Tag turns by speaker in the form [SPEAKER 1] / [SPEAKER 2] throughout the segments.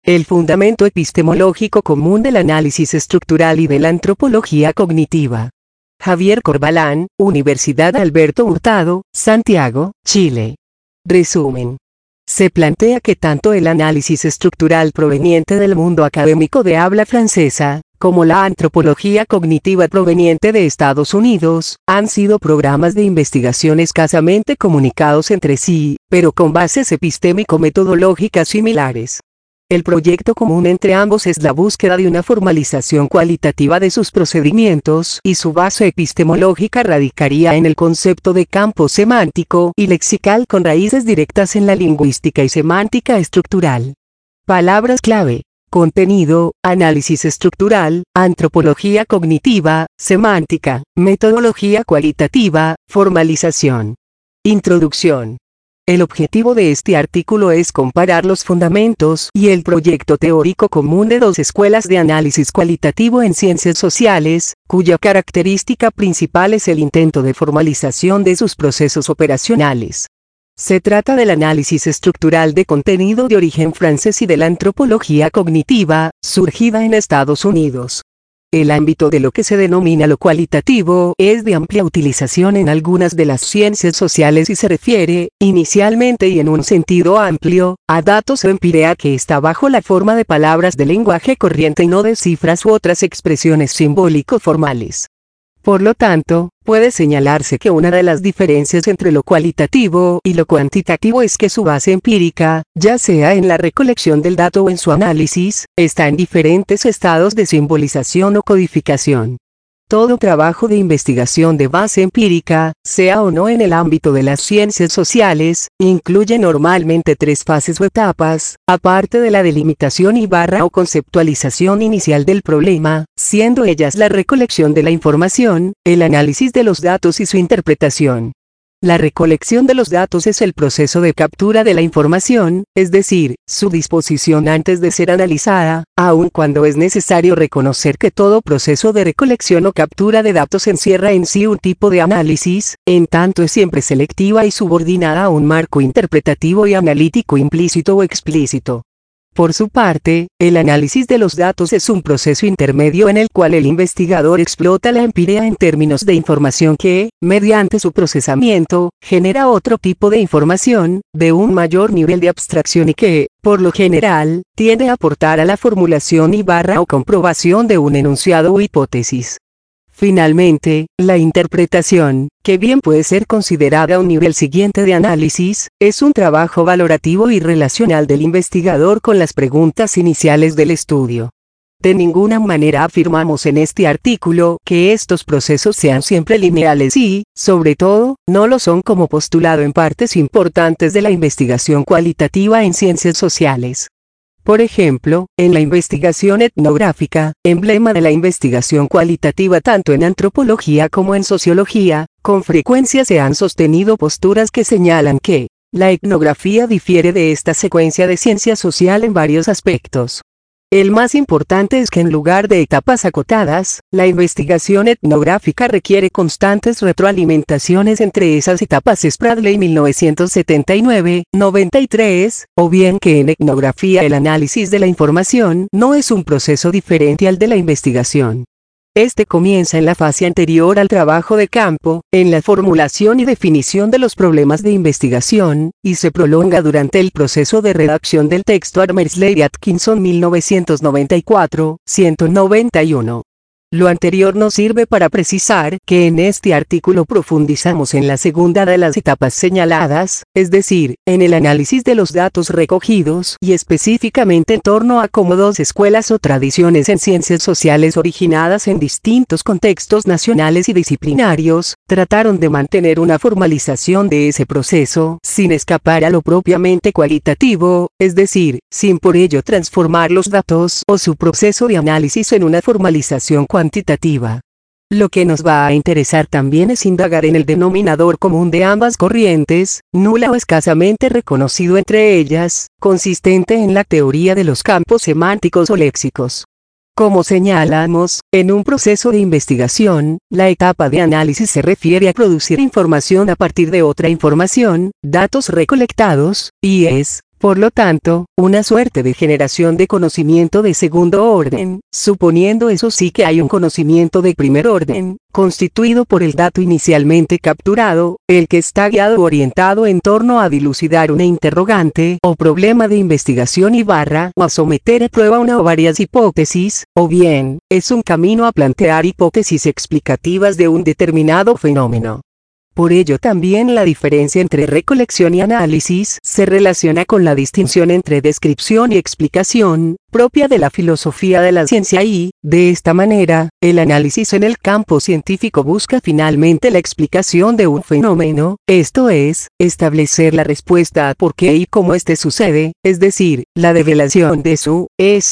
[SPEAKER 1] El fundamento epistemológico común del análisis estructural y de la antropología cognitiva. Javier Corbalán, Universidad Alberto Hurtado, Santiago, Chile. Resumen. Se plantea que tanto el análisis estructural proveniente del mundo académico de habla francesa, como la antropología cognitiva proveniente de Estados Unidos, han sido programas de investigación escasamente comunicados entre sí, pero con bases epistémico-metodológicas similares. El proyecto común entre ambos es la búsqueda de una formalización cualitativa de sus procedimientos, y su base epistemológica radicaría en el concepto de campo semántico y lexical con raíces directas en la lingüística y semántica estructural. Palabras clave: contenido, análisis estructural, antropología cognitiva, semántica, metodología cualitativa, formalización. Introducción. El objetivo de este artículo es comparar los fundamentos y el proyecto teórico común de dos escuelas de análisis cualitativo en ciencias sociales, cuya característica principal es el intento de formalización de sus procesos operacionales. Se trata del análisis estructural de contenido de origen francés y de la antropología cognitiva, surgida en Estados Unidos. El ámbito de lo que se denomina lo cualitativo es de amplia utilización en algunas de las ciencias sociales y se refiere, inicialmente y en un sentido amplio, a datos o empiria que está bajo la forma de palabras de lenguaje corriente y no de cifras u otras expresiones simbólico-formales. Por lo tanto, puede señalarse que una de las diferencias entre lo cualitativo y lo cuantitativo es que su base empírica, ya sea en la recolección del dato o en su análisis, está en diferentes estados de simbolización o codificación. Todo trabajo de investigación de base empírica, sea o no en el ámbito de las ciencias sociales, incluye normalmente tres fases o etapas, aparte de la delimitación o conceptualización inicial del problema, siendo ellas la recolección de la información, el análisis de los datos y su interpretación. La recolección de los datos es el proceso de captura de la información, es decir, su disposición antes de ser analizada, aun cuando es necesario reconocer que todo proceso de recolección o captura de datos encierra en sí un tipo de análisis, en tanto es siempre selectiva y subordinada a un marco interpretativo y analítico implícito o explícito. Por su parte, el análisis de los datos es un proceso intermedio en el cual el investigador explota la empiria en términos de información que, mediante su procesamiento, genera otro tipo de información, de un mayor nivel de abstracción y que, por lo general, tiende a aportar a la formulación o comprobación de un enunciado o hipótesis. Finalmente, la interpretación, que bien puede ser considerada un nivel siguiente de análisis, es un trabajo valorativo y relacional del investigador con las preguntas iniciales del estudio. De ninguna manera afirmamos en este artículo que estos procesos sean siempre lineales y, sobre todo, no lo son como postulado en partes importantes de la investigación cualitativa en ciencias sociales. Por ejemplo, en la investigación etnográfica, emblema de la investigación cualitativa tanto en antropología como en sociología, con frecuencia se han sostenido posturas que señalan que la etnografía difiere de esta secuencia de ciencia social en varios aspectos. El más importante es que en lugar de etapas acotadas, la investigación etnográfica requiere constantes retroalimentaciones entre esas etapas. Spradley 1979, 93, o bien que en etnografía el análisis de la información no es un proceso diferente al de la investigación. Este comienza en la fase anterior al trabajo de campo, en la formulación y definición de los problemas de investigación, y se prolonga durante el proceso de redacción del texto. Armersley y Atkinson 1994, 191. Lo anterior nos sirve para precisar que en este artículo profundizamos en la segunda de las etapas señaladas, es decir, en el análisis de los datos recogidos y específicamente en torno a cómo dos escuelas o tradiciones en ciencias sociales originadas en distintos contextos nacionales y disciplinarios, trataron de mantener una formalización de ese proceso sin escapar a lo propiamente cualitativo, es decir, sin por ello transformar los datos o su proceso de análisis en una formalización cuantitativa. Lo que nos va a interesar también es indagar en el denominador común de ambas corrientes, nula o escasamente reconocido entre ellas, consistente en la teoría de los campos semánticos o léxicos. Como señalamos, en un proceso de investigación, la etapa de análisis se refiere a producir información a partir de otra información, datos recolectados, y es, Por lo tanto, una suerte de generación de conocimiento de segundo orden, suponiendo eso sí que hay un conocimiento de primer orden, constituido por el dato inicialmente capturado, el que está guiado o orientado en torno a dilucidar una interrogante o problema de investigación o a someter a prueba una o varias hipótesis, o bien, es un camino a plantear hipótesis explicativas de un determinado fenómeno. Por ello también la diferencia entre recolección y análisis se relaciona con la distinción entre descripción y explicación, propia de la filosofía de la ciencia y, de esta manera, el análisis en el campo científico busca finalmente la explicación de un fenómeno, esto es, establecer la respuesta a por qué y cómo este sucede, es decir, la develación de su,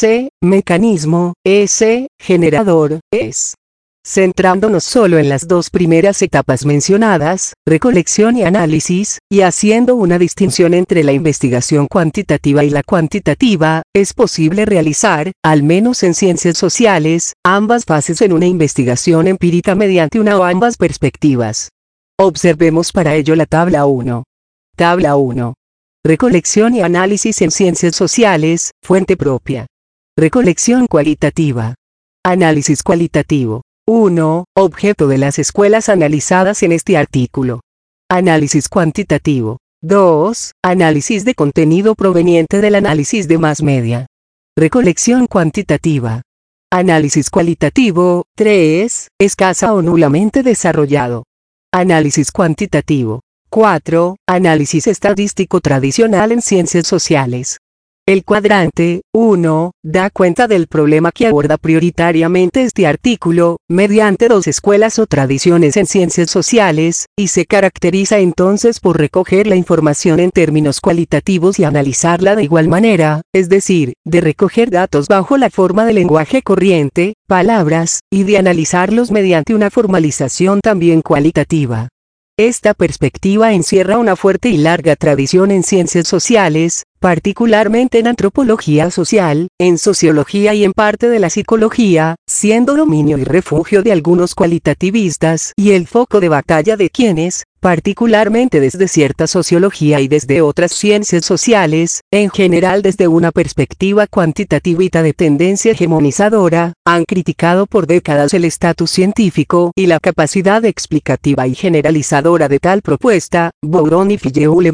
[SPEAKER 1] mecanismo, generador, centrándonos solo en las dos primeras etapas mencionadas, recolección y análisis, y haciendo una distinción entre la investigación cuantitativa y la cuantitativa, es posible realizar, al menos en ciencias sociales, ambas fases en una investigación empírica mediante una o ambas perspectivas. Observemos para ello la tabla 1. Tabla 1. Recolección y análisis en ciencias sociales, fuente propia. Recolección cualitativa. Análisis cualitativo. 1. Objeto de las escuelas analizadas en este artículo. Análisis cuantitativo. 2. Análisis de contenido proveniente del análisis de más media. Recolección cuantitativa. Análisis cualitativo. 3. Escasa o nulamente desarrollado. Análisis cuantitativo. 4. Análisis estadístico tradicional en ciencias sociales. El cuadrante 1 da cuenta del problema que aborda prioritariamente este artículo, mediante dos escuelas o tradiciones en ciencias sociales, y se caracteriza entonces por recoger la información en términos cualitativos y analizarla de igual manera, es decir, de recoger datos bajo la forma del lenguaje corriente, palabras, y de analizarlos mediante una formalización también cualitativa. Esta perspectiva encierra una fuerte y larga tradición en ciencias sociales, particularmente en antropología social, en sociología y en parte de la psicología, siendo dominio y refugio de algunos cualitativistas y el foco de batalla de quienes, particularmente desde cierta sociología y desde otras ciencias sociales, en general desde una perspectiva cuantitativista de tendencia hegemonizadora, han criticado por décadas el estatus científico y la capacidad explicativa y generalizadora de tal propuesta, Bouron y Filleule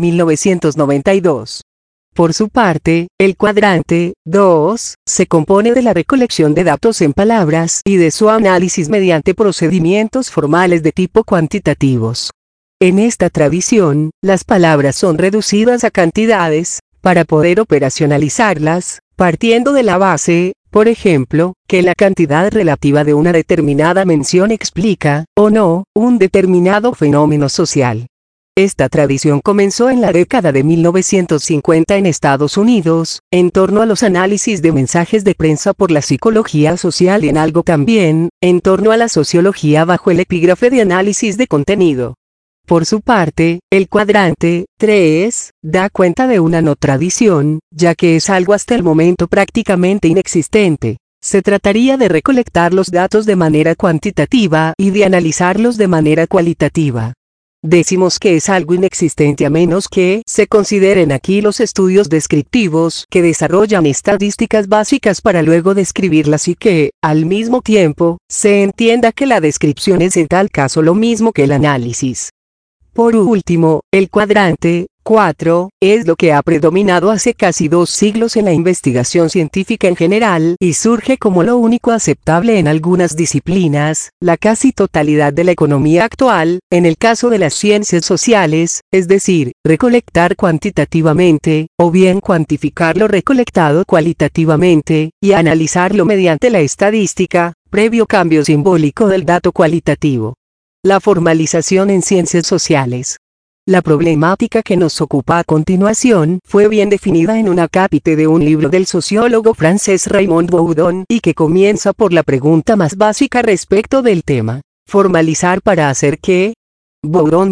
[SPEAKER 1] 1992. Por su parte, el cuadrante 2 se compone de la recolección de datos en palabras y de su análisis mediante procedimientos formales de tipo cuantitativos. En esta tradición, las palabras son reducidas a cantidades, para poder operacionalizarlas, partiendo de la base, por ejemplo, que la cantidad relativa de una determinada mención explica, o no, un determinado fenómeno social. Esta tradición comenzó en la década de 1950 en Estados Unidos, en torno a los análisis de mensajes de prensa por la psicología social y en algo también, en torno a la sociología bajo el epígrafe de análisis de contenido. Por su parte, el cuadrante 3 da cuenta de una no tradición, ya que es algo hasta el momento prácticamente inexistente. Se trataría de recolectar los datos de manera cuantitativa y de analizarlos de manera cualitativa. Decimos que es algo inexistente a menos que se consideren aquí los estudios descriptivos que desarrollan estadísticas básicas para luego describirlas y que, al mismo tiempo, se entienda que la descripción es en tal caso lo mismo que el análisis. Por último, el cuadrante 4 es lo que ha predominado hace casi 2 siglos en la investigación científica en general y surge como lo único aceptable en algunas disciplinas, la casi totalidad de la economía actual, en el caso de las ciencias sociales, es decir, recolectar cuantitativamente, o bien cuantificar lo recolectado cualitativamente, y analizarlo mediante la estadística, previo cambio simbólico del dato cualitativo. La formalización en ciencias sociales. La problemática que nos ocupa a continuación fue bien definida en un acápite de un libro del sociólogo francés Raymond Bouron y que comienza por la pregunta más básica respecto del tema. ¿Formalizar para hacer qué? Bouron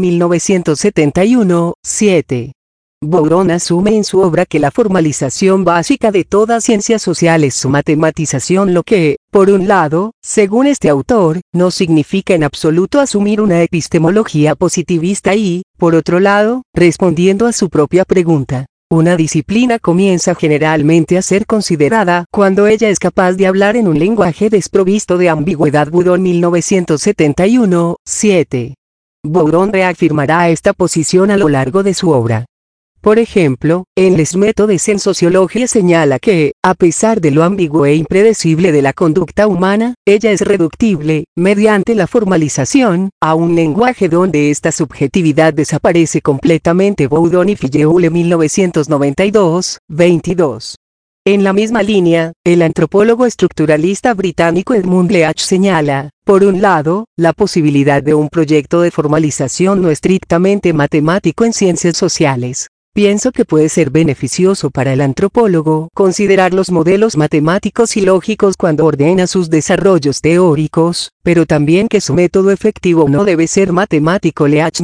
[SPEAKER 1] 1971, 7. Bouron asume en su obra que la formalización básica de toda ciencia social es su matematización, lo que, por un lado, según este autor, no significa en absoluto asumir una epistemología positivista y, por otro lado, respondiendo a su propia pregunta, Una disciplina comienza generalmente a ser considerada cuando ella es capaz de hablar en un lenguaje desprovisto de ambigüedad. Boudon 1971, 7. Boudon reafirmará esta posición a lo largo de su obra. Por ejemplo, en Les métodes en sociología señala que, a pesar de lo ambiguo e impredecible de la conducta humana, ella es reductible, mediante la formalización, a un lenguaje donde esta subjetividad desaparece completamente. Boudon y Filleul 1992, 22. En la misma línea, el antropólogo estructuralista británico Edmund Leach señala, por un lado, la posibilidad de un proyecto de formalización no estrictamente matemático en ciencias sociales. Pienso que puede ser beneficioso para el antropólogo considerar los modelos matemáticos y lógicos cuando ordena sus desarrollos teóricos, pero también que su método efectivo no debe ser matemático. Leach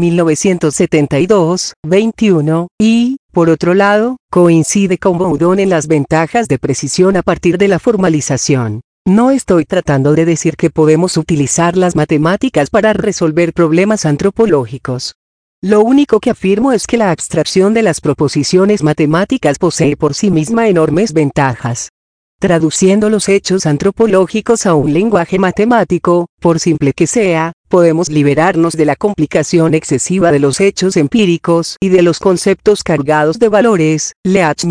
[SPEAKER 1] 1972, 21, y, por otro lado, coincide con Boudon en las ventajas de precisión a partir de la formalización. No estoy tratando de decir que podemos utilizar las matemáticas para resolver problemas antropológicos. Lo único que afirmo es que la abstracción de las proposiciones matemáticas posee por sí misma enormes ventajas. Traduciendo los hechos antropológicos a un lenguaje matemático, por simple que sea, podemos liberarnos de la complicación excesiva de los hechos empíricos y de los conceptos cargados de valores. Leach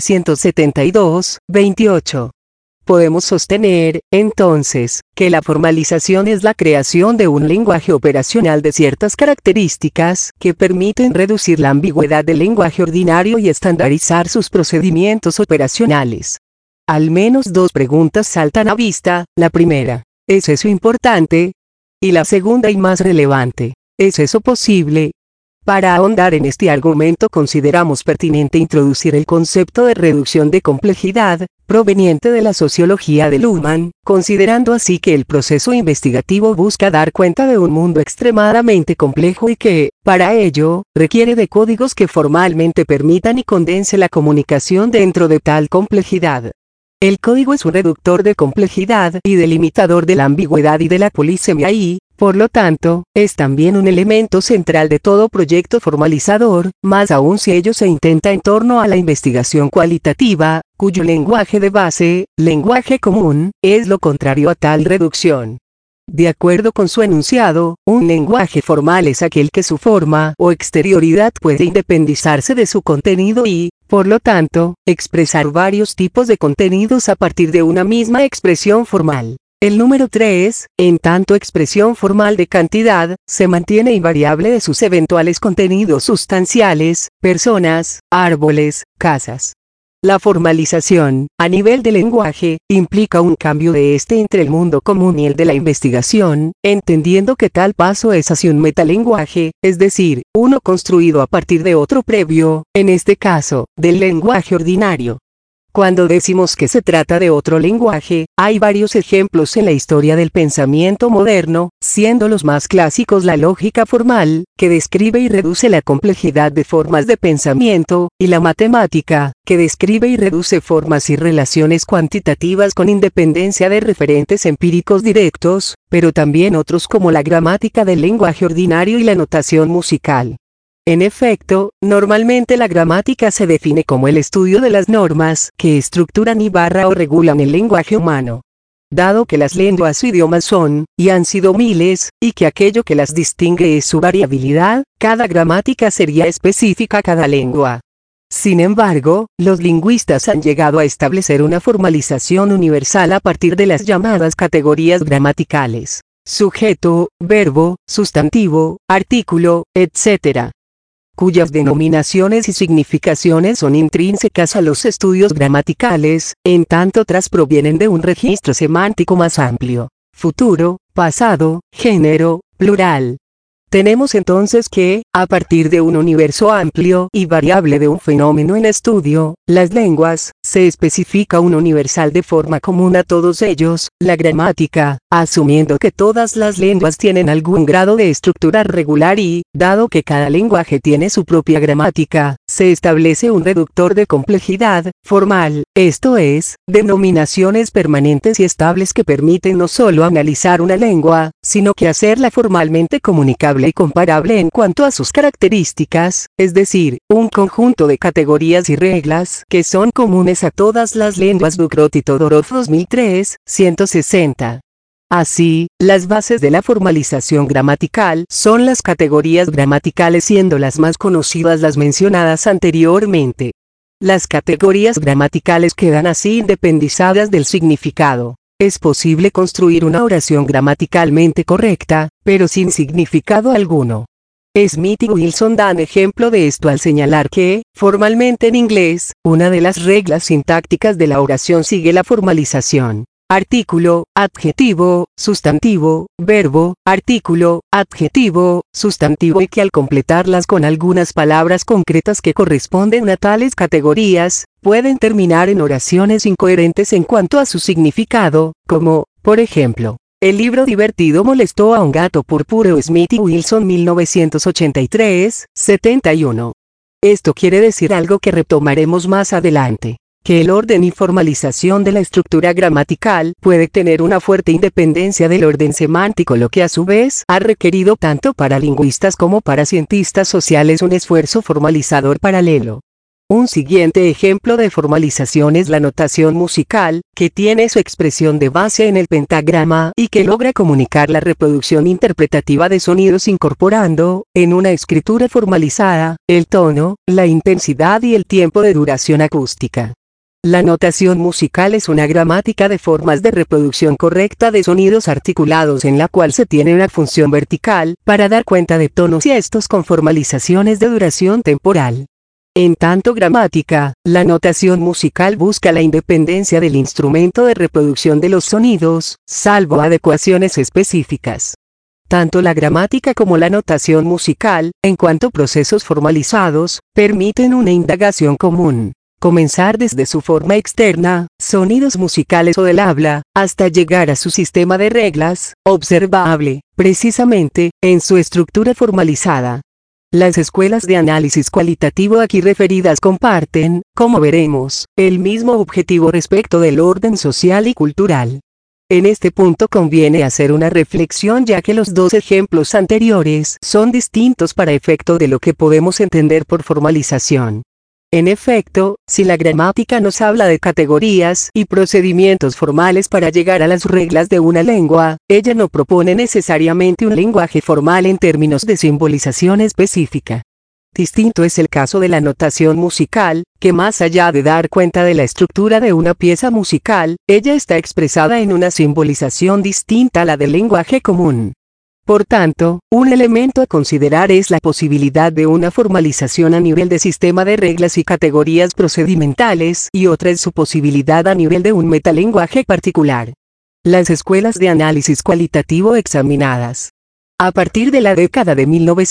[SPEAKER 1] 1972, 28. Podemos sostener, entonces, que la formalización es la creación de un lenguaje operacional de ciertas características que permiten reducir la ambigüedad del lenguaje ordinario y estandarizar sus procedimientos operacionales. Al menos dos preguntas saltan a vista. La primera, ¿es eso importante? Y la segunda y más relevante, ¿es eso posible? Para ahondar en este argumento consideramos pertinente introducir el concepto de reducción de complejidad, proveniente de la sociología de Luhmann, considerando así que el proceso investigativo busca dar cuenta de un mundo extremadamente complejo y que, para ello, requiere de códigos que formalmente permitan y condense la comunicación dentro de tal complejidad. El código es un reductor de complejidad y delimitador de la ambigüedad y de la polisemia y, por lo tanto, es también un elemento central de todo proyecto formalizador, más aún si ello se intenta en torno a la investigación cualitativa, cuyo lenguaje de base, lenguaje común, es lo contrario a tal reducción. De acuerdo con su enunciado, un lenguaje formal es aquel que su forma o exterioridad puede independizarse de su contenido y, por lo tanto, expresar varios tipos de contenidos a partir de una misma expresión formal. El número 3, en tanto expresión formal de cantidad, se mantiene invariable de sus eventuales contenidos sustanciales, personas, árboles, casas. La formalización, a nivel de lenguaje, implica un cambio de este entre el mundo común y el de la investigación, entendiendo que tal paso es hacia un metalenguaje, es decir, uno construido a partir de otro previo, en este caso, del lenguaje ordinario. Cuando decimos que se trata de otro lenguaje, hay varios ejemplos en la historia del pensamiento moderno, siendo los más clásicos la lógica formal, que describe y reduce la complejidad de formas de pensamiento, y la matemática, que describe y reduce formas y relaciones cuantitativas con independencia de referentes empíricos directos, pero también otros como la gramática del lenguaje ordinario y la notación musical. En efecto, normalmente la gramática se define como el estudio de las normas que estructuran o regulan el lenguaje humano. Dado que las lenguas o idiomas son, y han sido miles, y que aquello que las distingue es su variabilidad, cada gramática sería específica a cada lengua. Sin embargo, los lingüistas han llegado a establecer una formalización universal a partir de las llamadas categorías gramaticales: sujeto, verbo, sustantivo, artículo, etc., cuyas denominaciones y significaciones son intrínsecas a los estudios gramaticales, en tanto otras provienen de un registro semántico más amplio: futuro, pasado, género, plural. Tenemos entonces que, a partir de un universo amplio y variable de un fenómeno en estudio, las lenguas, se especifica un universal de forma común a todos ellos, la gramática, asumiendo que todas las lenguas tienen algún grado de estructura regular y, dado que cada lenguaje tiene su propia gramática, se establece un reductor de complejidad, formal, esto es, denominaciones permanentes y estables que permiten no solo analizar una lengua, sino que hacerla formalmente comunicable y comparable en cuanto a sus características, es decir, un conjunto de categorías y reglas que son comunes a todas las lenguas. Ducrot y Todorov 2003, 160. Así, las bases de la formalización gramatical son las categorías gramaticales, siendo las más conocidas las mencionadas anteriormente. Las categorías gramaticales quedan así independizadas del significado. Es posible construir una oración gramaticalmente correcta, pero sin significado alguno. Smith y Wilson dan ejemplo de esto al señalar que, formalmente en inglés, una de las reglas sintácticas de la oración sigue la formalización. Artículo, adjetivo, sustantivo, verbo, artículo, adjetivo, sustantivo, y que al completarlas con algunas palabras concretas que corresponden a tales categorías, pueden terminar en oraciones incoherentes en cuanto a su significado, como, por ejemplo, el libro divertido molestó a un gato púrpuro. Smith y Wilson 1983, 71. Esto quiere decir algo que retomaremos más adelante, que el orden y formalización de la estructura gramatical puede tener una fuerte independencia del orden semántico, lo que a su vez ha requerido tanto para lingüistas como para cientistas sociales un esfuerzo formalizador paralelo. Un siguiente ejemplo de formalización es la notación musical, que tiene su expresión de base en el pentagrama y que logra comunicar la reproducción interpretativa de sonidos incorporando, en una escritura formalizada, el tono, la intensidad y el tiempo de duración acústica. La notación musical es una gramática de formas de reproducción correcta de sonidos articulados en la cual se tiene una función vertical para dar cuenta de tonos y estos con formalizaciones de duración temporal. En tanto gramática, la notación musical busca la independencia del instrumento de reproducción de los sonidos, salvo adecuaciones específicas. Tanto la gramática como la notación musical, en cuanto procesos formalizados, permiten una indagación común. Comenzar desde su forma externa, sonidos musicales o del habla, hasta llegar a su sistema de reglas, observable, precisamente, en su estructura formalizada. Las escuelas de análisis cualitativo aquí referidas comparten, como veremos, el mismo objetivo respecto del orden social y cultural. En este punto conviene hacer una reflexión, ya que los dos ejemplos anteriores son distintos para efecto de lo que podemos entender por formalización. En efecto, si la gramática nos habla de categorías y procedimientos formales para llegar a las reglas de una lengua, ella no propone necesariamente un lenguaje formal en términos de simbolización específica. Distinto es el caso de la notación musical, que más allá de dar cuenta de la estructura de una pieza musical, ella está expresada en una simbolización distinta a la del lenguaje común. Por tanto, un elemento a considerar es la posibilidad de una formalización a nivel de sistema de reglas y categorías procedimentales, y otra es su posibilidad a nivel de un metalenguaje particular. Las escuelas de análisis cualitativo examinadas. A partir de la década de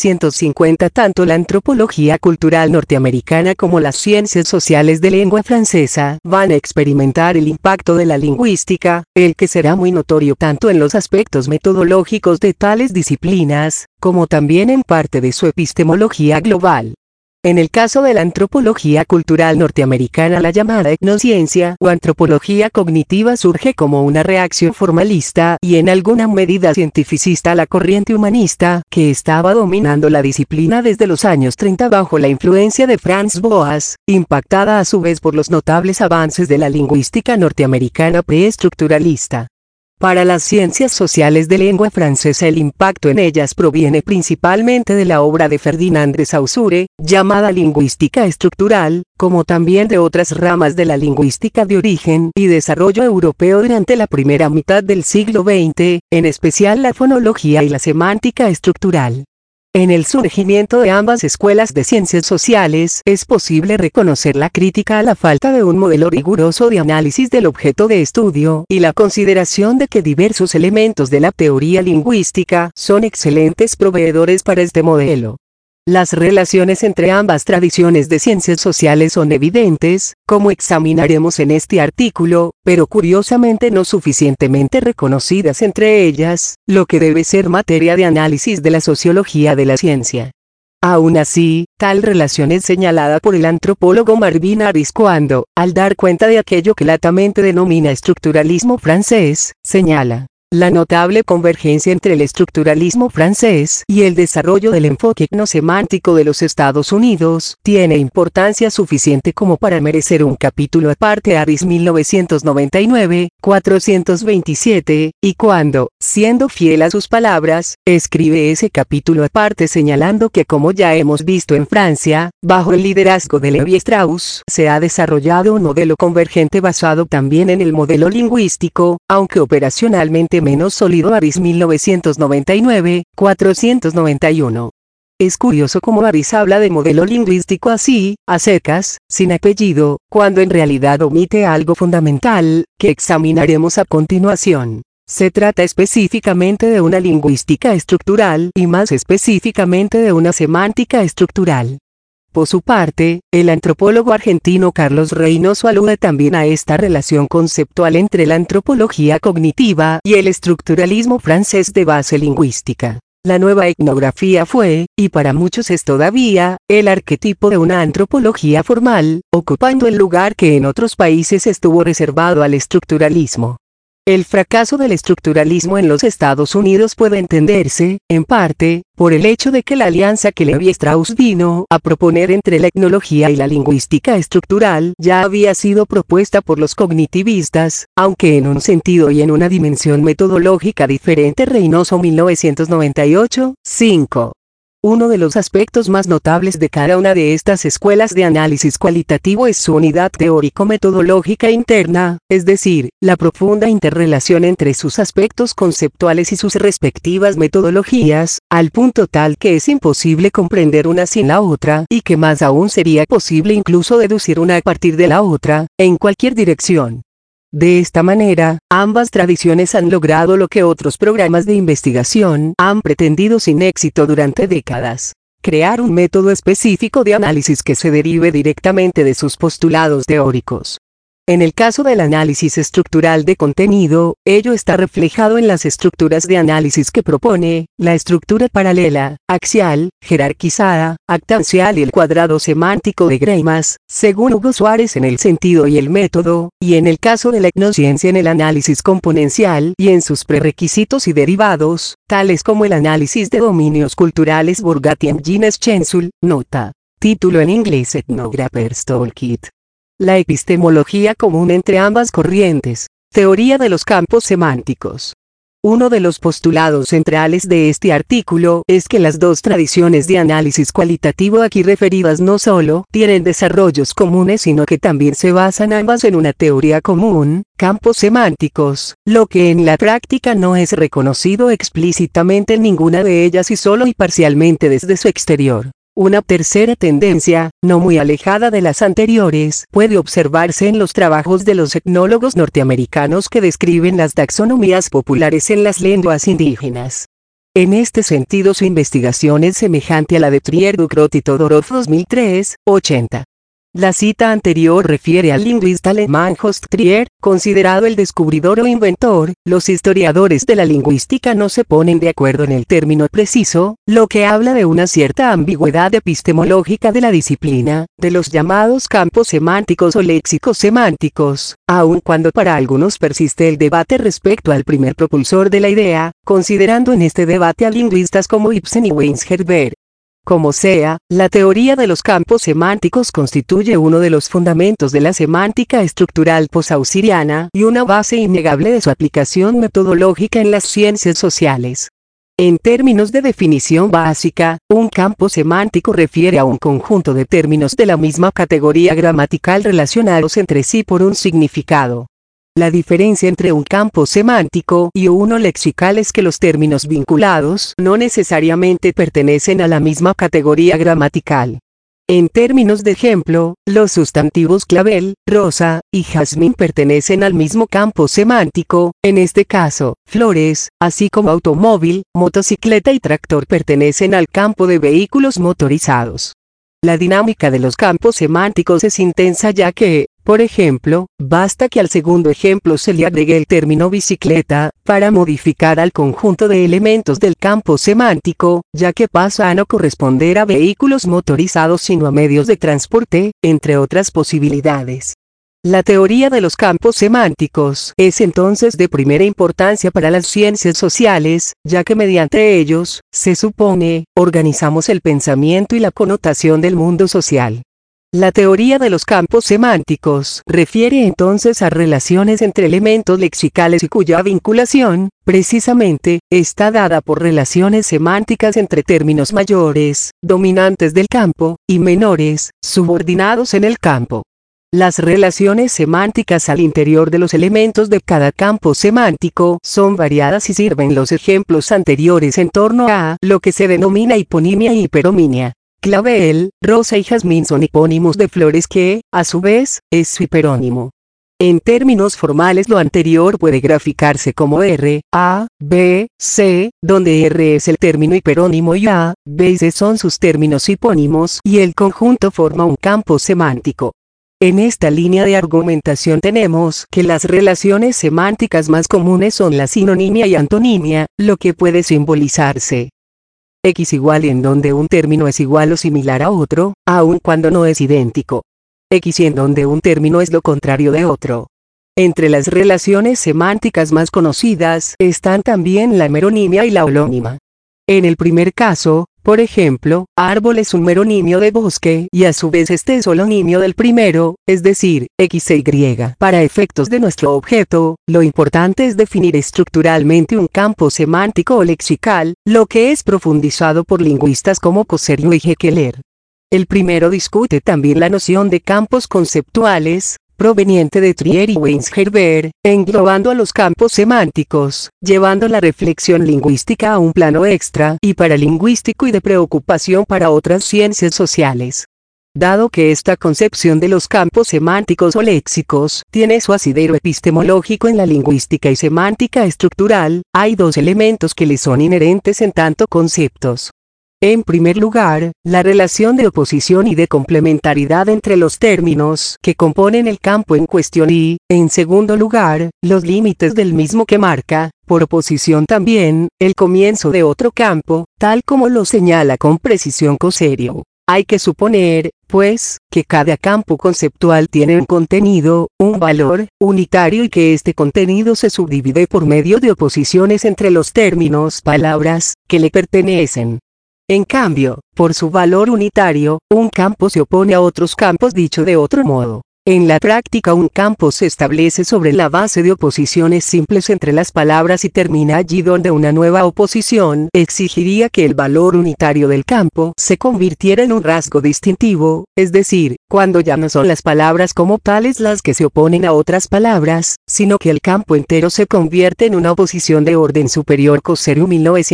[SPEAKER 1] 1950, tanto la antropología cultural norteamericana como las ciencias sociales de lengua francesa van a experimentar el impacto de la lingüística, el que será muy notorio tanto en los aspectos metodológicos de tales disciplinas, como también en parte de su epistemología global. En el caso de la antropología cultural norteamericana, la llamada etnociencia o antropología cognitiva surge como una reacción formalista y en alguna medida cientificista a la corriente humanista que estaba dominando la disciplina desde los años 30 bajo la influencia de Franz Boas, impactada a su vez por los notables avances de la lingüística norteamericana preestructuralista. Para las ciencias sociales de lengua francesa, el impacto en ellas proviene principalmente de la obra de Ferdinand de Saussure, llamada lingüística estructural, como también de otras ramas de la lingüística de origen y desarrollo europeo durante la primera mitad del siglo XX, en especial la fonología y la semántica estructural. En el surgimiento de ambas escuelas de ciencias sociales es posible reconocer la crítica a la falta de un modelo riguroso de análisis del objeto de estudio y la consideración de que diversos elementos de la teoría lingüística son excelentes proveedores para este modelo. Las relaciones entre ambas tradiciones de ciencias sociales son evidentes, como examinaremos en este artículo, pero curiosamente no suficientemente reconocidas entre ellas, lo que debe ser materia de análisis de la sociología de la ciencia. Aún así, tal relación es señalada por el antropólogo Marvin Harris cuando, al dar cuenta de aquello que latamente denomina estructuralismo francés, señala: La notable convergencia entre el estructuralismo francés y el desarrollo del enfoque etnosemántico de los Estados Unidos tiene importancia suficiente como para merecer un capítulo aparte. Harris 1999, 427, y cuando, siendo fiel a sus palabras, escribe ese capítulo aparte señalando que, como ya hemos visto en Francia, bajo el liderazgo de Lévi-Strauss, se ha desarrollado un modelo convergente basado también en el modelo lingüístico, aunque operacionalmente menos sólido. Harris 1999, 491. Es curioso cómo Harris habla de modelo lingüístico así, a secas, sin apellido, cuando en realidad omite algo fundamental, que examinaremos a continuación. Se trata específicamente de una lingüística estructural y más específicamente de una semántica estructural. Por su parte, el antropólogo argentino Carlos Reynoso alude también a esta relación conceptual entre la antropología cognitiva y el estructuralismo francés de base lingüística. La nueva etnografía fue, y para muchos es todavía, el arquetipo de una antropología formal, ocupando el lugar que en otros países estuvo reservado al estructuralismo. El fracaso del estructuralismo en los Estados Unidos puede entenderse, en parte, por el hecho de que la alianza que Lévi-Strauss vino a proponer entre la etnología y la lingüística estructural ya había sido propuesta por los cognitivistas, aunque en un sentido y en una dimensión metodológica diferente. Reynoso 1998, 5. Uno de los aspectos más notables de cada una de estas escuelas de análisis cualitativo es su unidad teórico-metodológica interna, es decir, la profunda interrelación entre sus aspectos conceptuales y sus respectivas metodologías, al punto tal que es imposible comprender una sin la otra, y que más aún sería posible incluso deducir una a partir de la otra, en cualquier dirección. De esta manera, ambas tradiciones han logrado lo que otros programas de investigación han pretendido sin éxito durante décadas: crear un método específico de análisis que se derive directamente de sus postulados teóricos. En el caso del análisis estructural de contenido, ello está reflejado en las estructuras de análisis que propone: la estructura paralela, axial, jerarquizada, actancial y el cuadrado semántico de Greimas, según Hugo Suárez, en el sentido y el método, y en el caso de la etnociencia en el análisis componencial y en sus prerequisitos y derivados, tales como el análisis de dominios culturales. Borgatian Gines Chensul, nota. Título en inglés: Ethnographer's Toolkit. La epistemología común entre ambas corrientes. Teoría de los campos semánticos. Uno de los postulados centrales de este artículo es que las dos tradiciones de análisis cualitativo aquí referidas no solo tienen desarrollos comunes, sino que también se basan ambas en una teoría común, campos semánticos, lo que en la práctica no es reconocido explícitamente en ninguna de ellas y solo y parcialmente desde su exterior. Una tercera tendencia, no muy alejada de las anteriores, puede observarse en los trabajos de los etnólogos norteamericanos que describen las taxonomías populares en las lenguas indígenas. En este sentido, su investigación es semejante a la de Trier-Ducrot y Todorov 2003, 80. La cita anterior refiere al lingüista alemán Horst Trier, considerado el descubridor o inventor. Los historiadores de la lingüística no se ponen de acuerdo en el término preciso, lo que habla de una cierta ambigüedad epistemológica de la disciplina, de los llamados campos semánticos o léxicos semánticos, aun cuando para algunos persiste el debate respecto al primer propulsor de la idea, considerando en este debate a lingüistas como Ibsen y Weinsherber. Como sea, la teoría de los campos semánticos constituye uno de los fundamentos de la semántica estructural posausiriana y una base innegable de su aplicación metodológica en las ciencias sociales. En términos de definición básica, un campo semántico refiere a un conjunto de términos de la misma categoría gramatical relacionados entre sí por un significado. La diferencia entre un campo semántico y uno lexical es que los términos vinculados no necesariamente pertenecen a la misma categoría gramatical. En términos de ejemplo, los sustantivos clavel, rosa y jazmín pertenecen al mismo campo semántico, en este caso, flores, así como automóvil, motocicleta y tractor pertenecen al campo de vehículos motorizados. La dinámica de los campos semánticos es intensa, ya que, por ejemplo, basta que al segundo ejemplo se le agregue el término bicicleta, para modificar al conjunto de elementos del campo semántico, ya que pasa a no corresponder a vehículos motorizados sino a medios de transporte, entre otras posibilidades. La teoría de los campos semánticos es entonces de primera importancia para las ciencias sociales, ya que mediante ellos, se supone, organizamos el pensamiento y la connotación del mundo social. La teoría de los campos semánticos refiere entonces a relaciones entre elementos lexicales y cuya vinculación, precisamente, está dada por relaciones semánticas entre términos mayores, dominantes del campo, y menores, subordinados en el campo. Las relaciones semánticas al interior de los elementos de cada campo semántico son variadas y sirven los ejemplos anteriores en torno a lo que se denomina hiponimia y hiperonimia. Clavel, rosa y jazmín son hipónimos de flores que, a su vez, es su hiperónimo. En términos formales lo anterior puede graficarse como R, A, B, C, donde R es el término hiperónimo y A, B y C son sus términos hipónimos y el conjunto forma un campo semántico. En esta línea de argumentación tenemos que las relaciones semánticas más comunes son la sinonimia y antonimia, lo que puede simbolizarse X igual en donde un término es igual o similar a otro, aun cuando no es idéntico. X y en donde un término es lo contrario de otro. Entre las relaciones semánticas más conocidas están también la meronimia y la holónima. En el primer caso, por ejemplo, árbol es un meronimio de bosque y a su vez este es holonimio del primero, es decir, X e Y. Para efectos de nuestro objeto, lo importante es definir estructuralmente un campo semántico o lexical, lo que es profundizado por lingüistas como Coserio y Heckler. El primero discute también la noción de campos conceptuales, proveniente de Trier y Weisgerber, englobando a los campos semánticos, llevando la reflexión lingüística a un plano extra y paralingüístico y de preocupación para otras ciencias sociales. Dado que esta concepción de los campos semánticos o léxicos tiene su asidero epistemológico en la lingüística y semántica estructural, hay dos elementos que le son inherentes en tanto conceptos. En primer lugar, la relación de oposición y de complementariedad entre los términos que componen el campo en cuestión y, en segundo lugar, los límites del mismo que marca, por oposición también, el comienzo de otro campo, tal como lo señala con precisión Coserio. Hay que suponer, pues, que cada campo conceptual tiene un contenido, un valor, unitario y que este contenido se subdivide por medio de oposiciones entre los términos, palabras, que le pertenecen. En cambio, por su valor unitario, un campo se opone a otros campos dicho de otro modo. En la práctica un campo se establece sobre la base de oposiciones simples entre las palabras y termina allí donde una nueva oposición exigiría que el valor unitario del campo se convirtiera en un rasgo distintivo, es decir, cuando ya no son las palabras como tales las que se oponen a otras palabras, sino que el campo entero se convierte en una oposición de orden superior. Coserio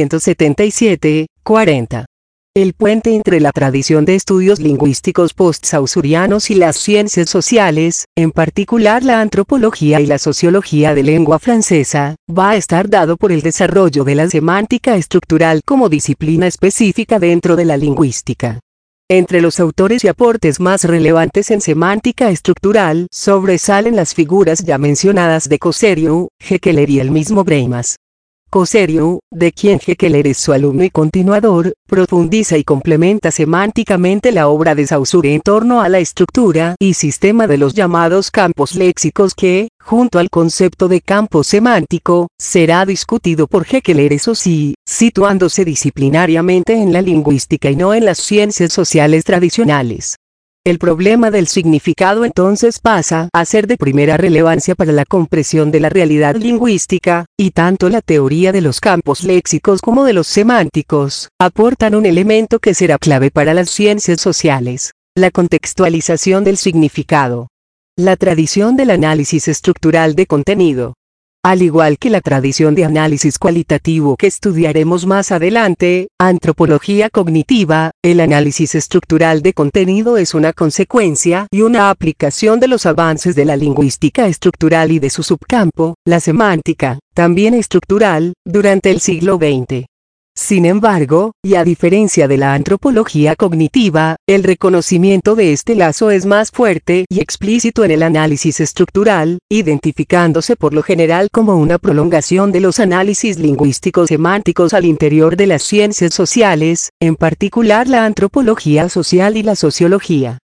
[SPEAKER 1] 1977, 40. El puente entre la tradición de estudios lingüísticos post-sausurianos y las ciencias sociales, en particular la antropología y la sociología de lengua francesa, va a estar dado por el desarrollo de la semántica estructural como disciplina específica dentro de la lingüística. Entre los autores y aportes más relevantes en semántica estructural sobresalen las figuras ya mencionadas de Coserio, Heckler y el mismo Greimas. Coserio, de quien Heckler es su alumno y continuador, profundiza y complementa semánticamente la obra de Saussure en torno a la estructura y sistema de los llamados campos léxicos que, junto al concepto de campo semántico, será discutido por Heckler, eso sí, situándose disciplinariamente en la lingüística y no en las ciencias sociales tradicionales. El problema del significado entonces pasa a ser de primera relevancia para la comprensión de la realidad lingüística, y tanto la teoría de los campos léxicos como de los semánticos aportan un elemento que será clave para las ciencias sociales: la contextualización del significado. La tradición del análisis estructural de contenido. Al igual que la tradición de análisis cualitativo que estudiaremos más adelante, antropología cognitiva, el análisis estructural de contenido es una consecuencia y una aplicación de los avances de la lingüística estructural y de su subcampo, la semántica, también estructural, durante el siglo XX. Sin embargo, y a diferencia de la antropología cognitiva, el reconocimiento de este lazo es más fuerte y explícito en el análisis estructural, identificándose por lo general como una prolongación de los análisis lingüísticos semánticos al interior de las ciencias sociales, en particular la antropología social y la sociología.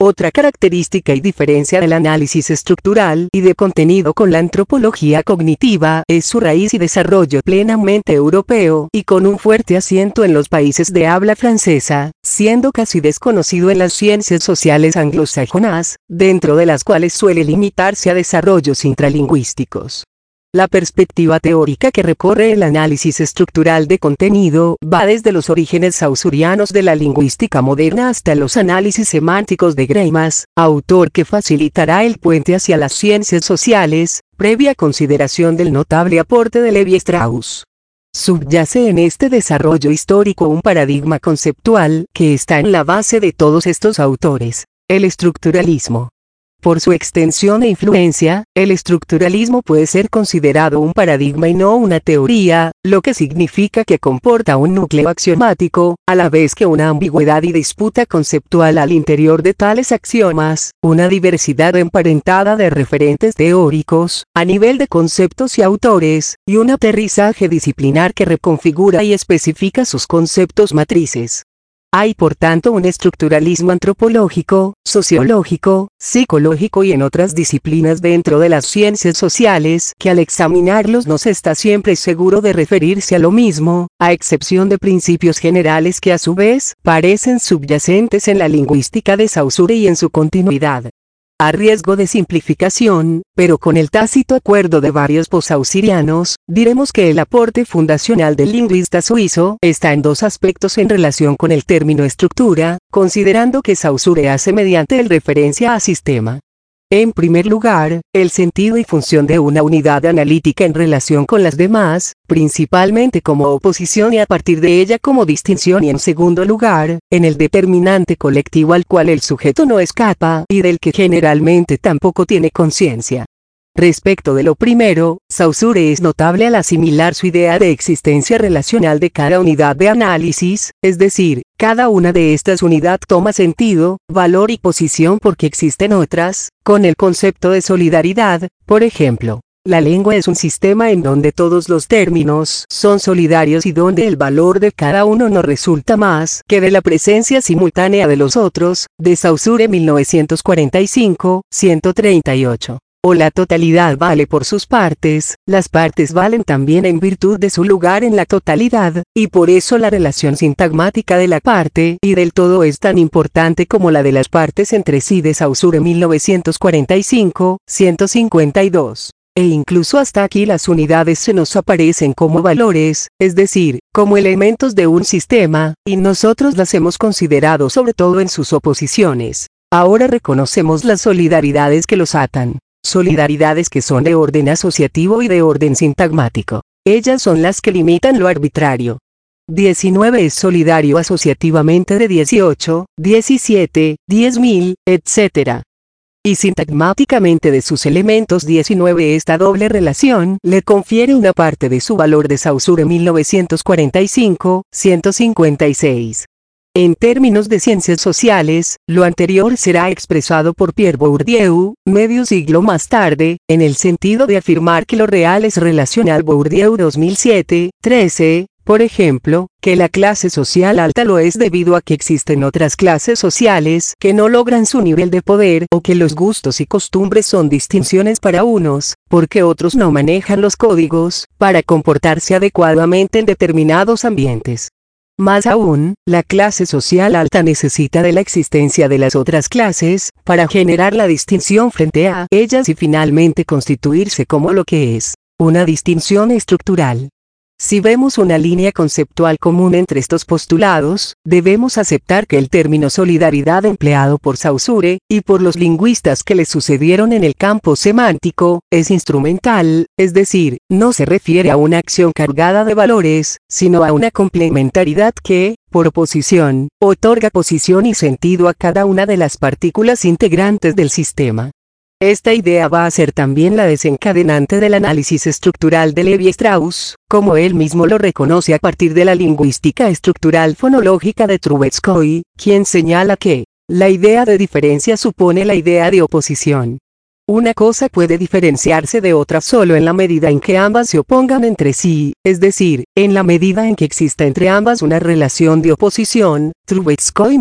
[SPEAKER 1] Otra característica y diferencia del análisis estructural y de contenido con la antropología cognitiva es su raíz y desarrollo plenamente europeo y con un fuerte asiento en los países de habla francesa, siendo casi desconocido en las ciencias sociales anglosajonas, dentro de las cuales suele limitarse a desarrollos intralingüísticos. La perspectiva teórica que recorre el análisis estructural de contenido va desde los orígenes sausurianos de la lingüística moderna hasta los análisis semánticos de Greimas, autor que facilitará el puente hacia las ciencias sociales, previa consideración del notable aporte de Levi-Strauss. Subyace en este desarrollo histórico un paradigma conceptual que está en la base de todos estos autores: el estructuralismo. Por su extensión e influencia, el estructuralismo puede ser considerado un paradigma y no una teoría, lo que significa que comporta un núcleo axiomático, a la vez que una ambigüedad y disputa conceptual al interior de tales axiomas, una diversidad emparentada de referentes teóricos, a nivel de conceptos y autores, y un aterrizaje disciplinar que reconfigura y especifica sus conceptos matrices. Hay por tanto un estructuralismo antropológico, sociológico, psicológico y en otras disciplinas dentro de las ciencias sociales que al examinarlos no se está siempre seguro de referirse a lo mismo, a excepción de principios generales que a su vez parecen subyacentes en la lingüística de Saussure y en su continuidad. A riesgo de simplificación, pero con el tácito acuerdo de varios post-saussurianos, diremos que el aporte fundacional del lingüista suizo está en dos aspectos en relación con el término estructura, considerando que Saussure hace mediante el referencia a sistema. En primer lugar, el sentido y función de una unidad analítica en relación con las demás, principalmente como oposición y a partir de ella como distinción, y en segundo lugar, en el determinante colectivo al cual el sujeto no escapa y del que generalmente tampoco tiene conciencia. Respecto de lo primero, Saussure es notable al asimilar su idea de existencia relacional de cada unidad de análisis, es decir, cada una de estas unidades toma sentido, valor y posición porque existen otras, con el concepto de solidaridad. Por ejemplo, la lengua es un sistema en donde todos los términos son solidarios y donde el valor de cada uno no resulta más que de la presencia simultánea de los otros, de Saussure 1945, 138. O la totalidad vale por sus partes, las partes valen también en virtud de su lugar en la totalidad, y por eso la relación sintagmática de la parte y del todo es tan importante como la de las partes entre sí, de Saussure 1945, 152. E incluso hasta aquí las unidades se nos aparecen como valores, es decir, como elementos de un sistema, y nosotros las hemos considerado sobre todo en sus oposiciones. Ahora reconocemos las solidaridades que los atan. Solidaridades que son de orden asociativo y de orden sintagmático. Ellas son las que limitan lo arbitrario. 19 es solidario asociativamente de 18, 17, 10.000, etc. Y sintagmáticamente de sus elementos 19 esta doble relación le confiere una parte de su valor, de Saussure 1945, 156. En términos de ciencias sociales, lo anterior será expresado por Pierre Bourdieu, medio siglo más tarde, en el sentido de afirmar que lo real es relacional. Bourdieu 2007, 13, por ejemplo, que la clase social alta lo es debido a que existen otras clases sociales que no logran su nivel de poder, o que los gustos y costumbres son distinciones para unos, porque otros no manejan los códigos para comportarse adecuadamente en determinados ambientes. Más aún, la clase social alta necesita de la existencia de las otras clases, para generar la distinción frente a ellas y finalmente constituirse como lo que es, una distinción estructural. Si vemos una línea conceptual común entre estos postulados, debemos aceptar que el término solidaridad empleado por Saussure, y por los lingüistas que le sucedieron en el campo semántico, es instrumental, es decir, no se refiere a una acción cargada de valores, sino a una complementariedad que, por oposición, otorga posición y sentido a cada una de las partículas integrantes del sistema. Esta idea va a ser también la desencadenante del análisis estructural de Levi-Strauss, como él mismo lo reconoce a partir de la lingüística estructural fonológica de Trubetskoy, quien señala que la idea de diferencia supone la idea de oposición. Una cosa puede diferenciarse de otra solo en la medida en que ambas se opongan entre sí, es decir, en la medida en que exista entre ambas una relación de oposición. Trubetskoy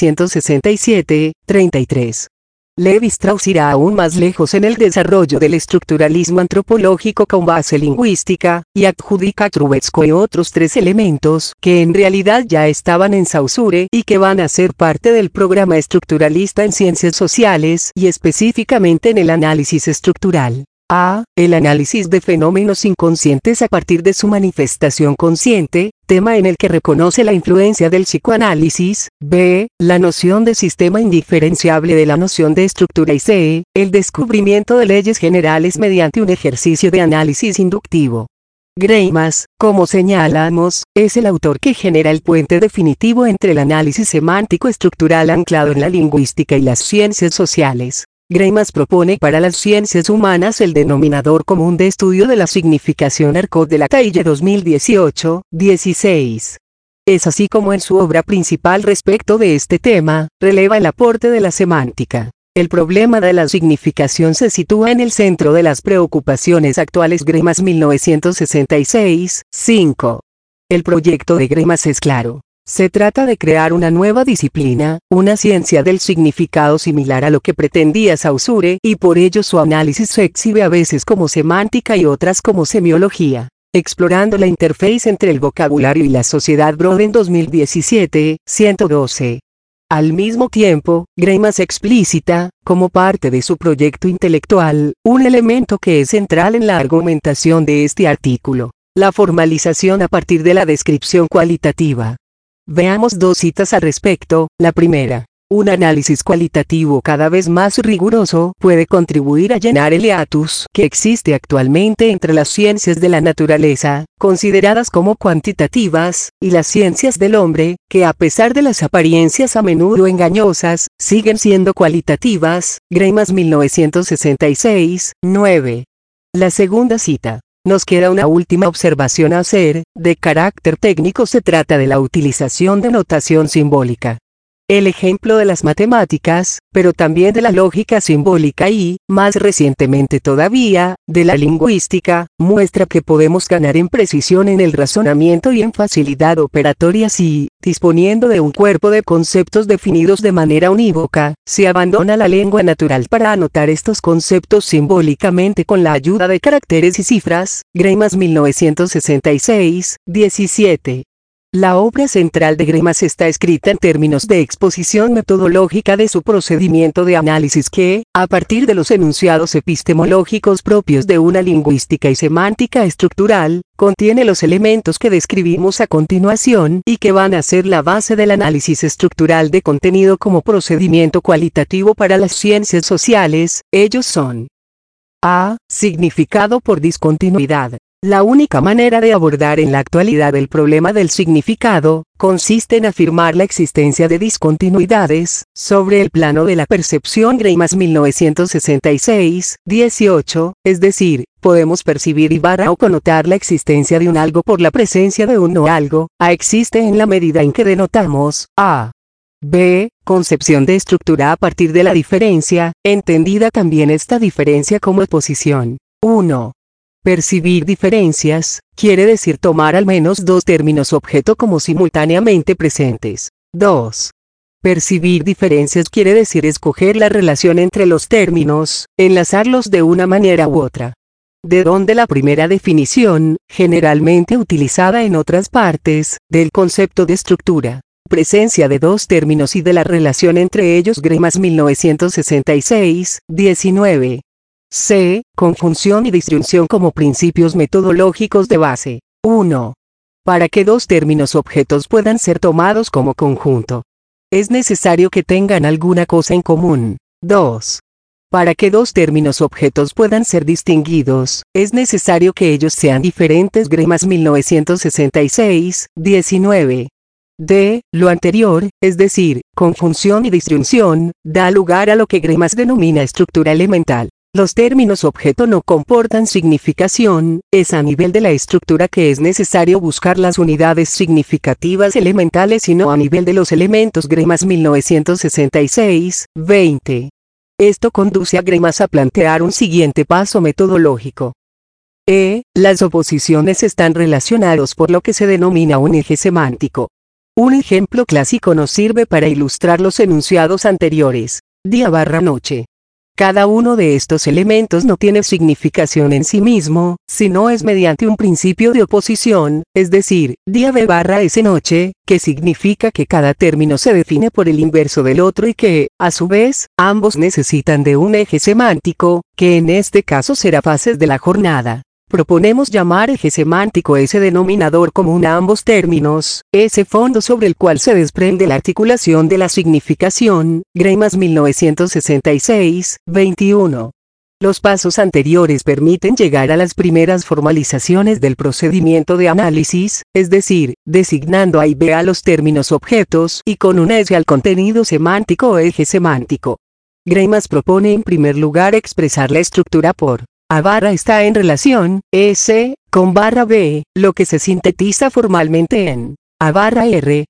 [SPEAKER 1] 1967, 33. Levi-Strauss irá aún más lejos en el desarrollo del estructuralismo antropológico con base lingüística, y adjudica a Trubetskoy otros tres elementos que en realidad ya estaban en Saussure y que van a ser parte del programa estructuralista en ciencias sociales y específicamente en el análisis estructural. A. El análisis de fenómenos inconscientes a partir de su manifestación consciente, tema en el que reconoce la influencia del psicoanálisis. B. La noción de sistema indiferenciable de la noción de estructura. Y C. El descubrimiento de leyes generales mediante un ejercicio de análisis inductivo. Greimas, como señalamos, es el autor que genera el puente definitivo entre el análisis semántico estructural anclado en la lingüística y las ciencias sociales. Greimas propone para las ciencias humanas el denominador común de estudio de la significación Arcot de la Taille 2018, 16. Es así como en su obra principal respecto de este tema, releva el aporte de la semántica. El problema de la significación se sitúa en el centro de las preocupaciones actuales. Greimas 1966, 5. El proyecto de Greimas es claro. Se trata de crear una nueva disciplina, una ciencia del significado similar a lo que pretendía Saussure, y por ello su análisis se exhibe a veces como semántica y otras como semiología. Explorando la interface entre el vocabulario y la sociedad. Broden 2017, 112. Al mismo tiempo, Greimas explicita, como parte de su proyecto intelectual, un elemento que es central en la argumentación de este artículo: la formalización a partir de la descripción cualitativa. Veamos dos citas al respecto. La primera. Un análisis cualitativo cada vez más riguroso puede contribuir a llenar el hiatus que existe actualmente entre las ciencias de la naturaleza, consideradas como cuantitativas, y las ciencias del hombre, que a pesar de las apariencias a menudo engañosas, siguen siendo cualitativas. Greimas 1966, 9. La segunda cita. Nos queda una última observación a hacer, de carácter técnico. Se trata de la utilización de notación simbólica. El ejemplo de las matemáticas, pero también de la lógica simbólica y, más recientemente todavía, de la lingüística, muestra que podemos ganar en precisión en el razonamiento y en facilidad operatoria si, disponiendo de un cuerpo de conceptos definidos de manera unívoca, se abandona la lengua natural para anotar estos conceptos simbólicamente con la ayuda de caracteres y cifras. Greimas 1966, 17. La obra central de Greimas está escrita en términos de exposición metodológica de su procedimiento de análisis que, a partir de los enunciados epistemológicos propios de una lingüística y semántica estructural, contiene los elementos que describimos a continuación y que van a ser la base del análisis estructural de contenido como procedimiento cualitativo para las ciencias sociales. Ellos son: A. Significado por discontinuidad. La única manera de abordar en la actualidad el problema del significado, consiste en afirmar la existencia de discontinuidades, sobre el plano de la percepción. Greimas 1966, 18, es decir, podemos percibir y o connotar la existencia de un algo por la presencia de un no algo. A existe en la medida en que denotamos A. B. Concepción de estructura a partir de la diferencia, entendida también esta diferencia como oposición. 1. Percibir diferencias, quiere decir tomar al menos dos términos objeto como simultáneamente presentes. 2. Percibir diferencias quiere decir escoger la relación entre los términos, enlazarlos de una manera u otra. De donde la primera definición, generalmente utilizada en otras partes, del concepto de estructura, presencia de dos términos y de la relación entre ellos. Greimas 1966, 19. C. Conjunción y disyunción como principios metodológicos de base. 1. Para que dos términos objetos puedan ser tomados como conjunto, es necesario que tengan alguna cosa en común. 2. Para que dos términos objetos puedan ser distinguidos, es necesario que ellos sean diferentes. Greimas 1966, 19. D. Lo anterior, es decir, conjunción y disyunción, da lugar a lo que Greimas denomina estructura elemental. Los términos objeto no comportan significación, es a nivel de la estructura que es necesario buscar las unidades significativas elementales y no a nivel de los elementos. Greimas 1966, 20. Esto conduce a Greimas a plantear un siguiente paso metodológico. Las oposiciones están relacionados por lo que se denomina un eje semántico. Un ejemplo clásico nos sirve para ilustrar los enunciados anteriores. Día/noche. Cada uno de estos elementos no tiene significación en sí mismo, sino es mediante un principio de oposición, es decir, día b/s noche, que significa que cada término se define por el inverso del otro y que, a su vez, ambos necesitan de un eje semántico, que en este caso será fases de la jornada. Proponemos llamar eje semántico ese denominador común a ambos términos, ese fondo sobre el cual se desprende la articulación de la significación. Greimas 1966, 21. Los pasos anteriores permiten llegar a las primeras formalizaciones del procedimiento de análisis, es decir, designando A y B a los términos objetos y con una S al contenido semántico o eje semántico. Greimas propone en primer lugar expresar la estructura por A está en relación, S, con B, lo que se sintetiza formalmente en A/R,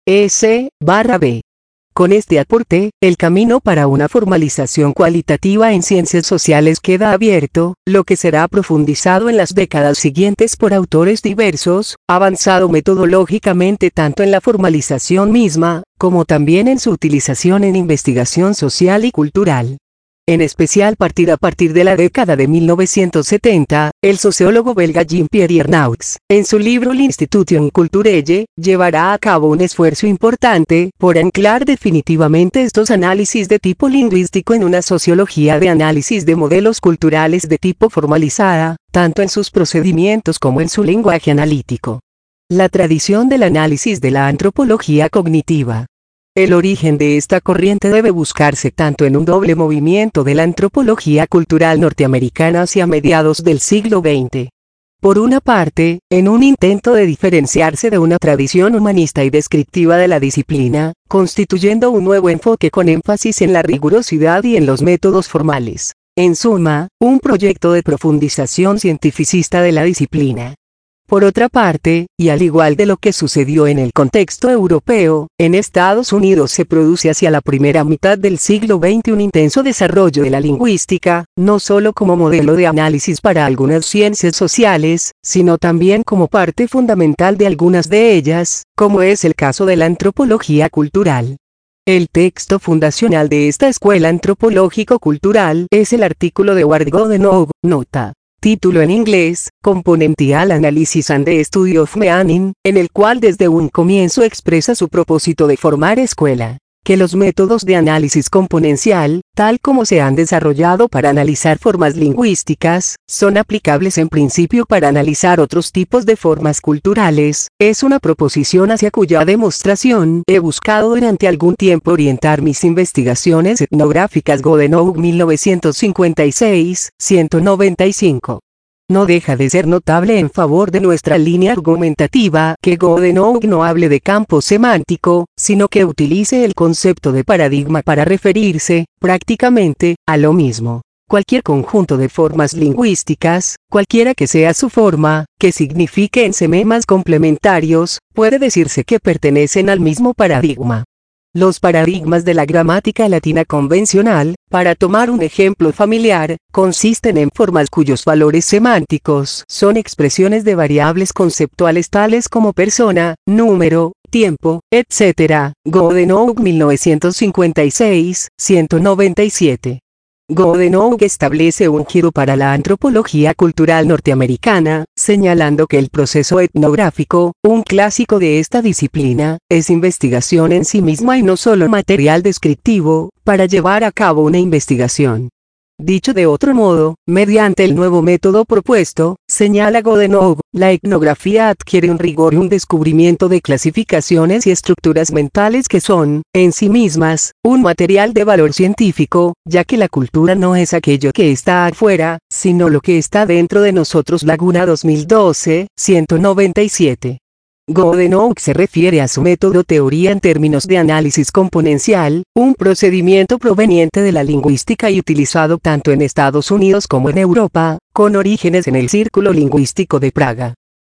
[SPEAKER 1] S/B. Con este aporte, el camino para una formalización cualitativa en ciencias sociales queda abierto, lo que será profundizado en las décadas siguientes por autores diversos, avanzado metodológicamente tanto en la formalización misma, como también en su utilización en investigación social y cultural. En especial a partir de la década de 1970, el sociólogo belga Jean-Pierre Ernaux, en su libro L'Institution culturelle, llevará a cabo un esfuerzo importante por anclar definitivamente estos análisis de tipo lingüístico en una sociología de análisis de modelos culturales de tipo formalizada, tanto en sus procedimientos como en su lenguaje analítico. La tradición del análisis de la antropología cognitiva. El origen de esta corriente debe buscarse tanto en un doble movimiento de la antropología cultural norteamericana hacia mediados del siglo XX. Por una parte, en un intento de diferenciarse de una tradición humanista y descriptiva de la disciplina, constituyendo un nuevo enfoque con énfasis en la rigurosidad y en los métodos formales. En suma, un proyecto de profundización cientificista de la disciplina. Por otra parte, y al igual de lo que sucedió en el contexto europeo, en Estados Unidos se produce hacia la primera mitad del siglo XX un intenso desarrollo de la lingüística, no solo como modelo de análisis para algunas ciencias sociales, sino también como parte fundamental de algunas de ellas, como es el caso de la antropología cultural. El texto fundacional de esta escuela antropológico-cultural es el artículo de Ward Goodenough, nota. Título en inglés, Componential Analysis and the Study of Meaning, en el cual desde un comienzo expresa su propósito de formar escuela, que los métodos de análisis componencial, tal como se han desarrollado para analizar formas lingüísticas, son aplicables en principio para analizar otros tipos de formas culturales, es una proposición hacia cuya demostración he buscado durante algún tiempo orientar mis investigaciones etnográficas. Goodenough 1956, 195. No deja de ser notable en favor de nuestra línea argumentativa que Goodenough no hable de campo semántico, sino que utilice el concepto de paradigma para referirse, prácticamente, a lo mismo. Cualquier conjunto de formas lingüísticas, cualquiera que sea su forma, que signifique en sememas complementarios, puede decirse que pertenecen al mismo paradigma. Los paradigmas de la gramática latina convencional, para tomar un ejemplo familiar, consisten en formas cuyos valores semánticos son expresiones de variables conceptuales tales como persona, número, tiempo, etc. Goodenough 1956, 197. Goodenough establece un giro para la antropología cultural norteamericana, señalando que el proceso etnográfico, un clásico de esta disciplina, es investigación en sí misma y no solo material descriptivo, para llevar a cabo una investigación. Dicho de otro modo, mediante el nuevo método propuesto, señala Goodenough, la etnografía adquiere un rigor y un descubrimiento de clasificaciones y estructuras mentales que son, en sí mismas, un material de valor científico, ya que la cultura no es aquello que está afuera, sino lo que está dentro de nosotros. Laguna 2012, 197. Goodenough se refiere a su método teoría en términos de análisis componencial, un procedimiento proveniente de la lingüística y utilizado tanto en Estados Unidos como en Europa, con orígenes en el Círculo Lingüístico de Praga.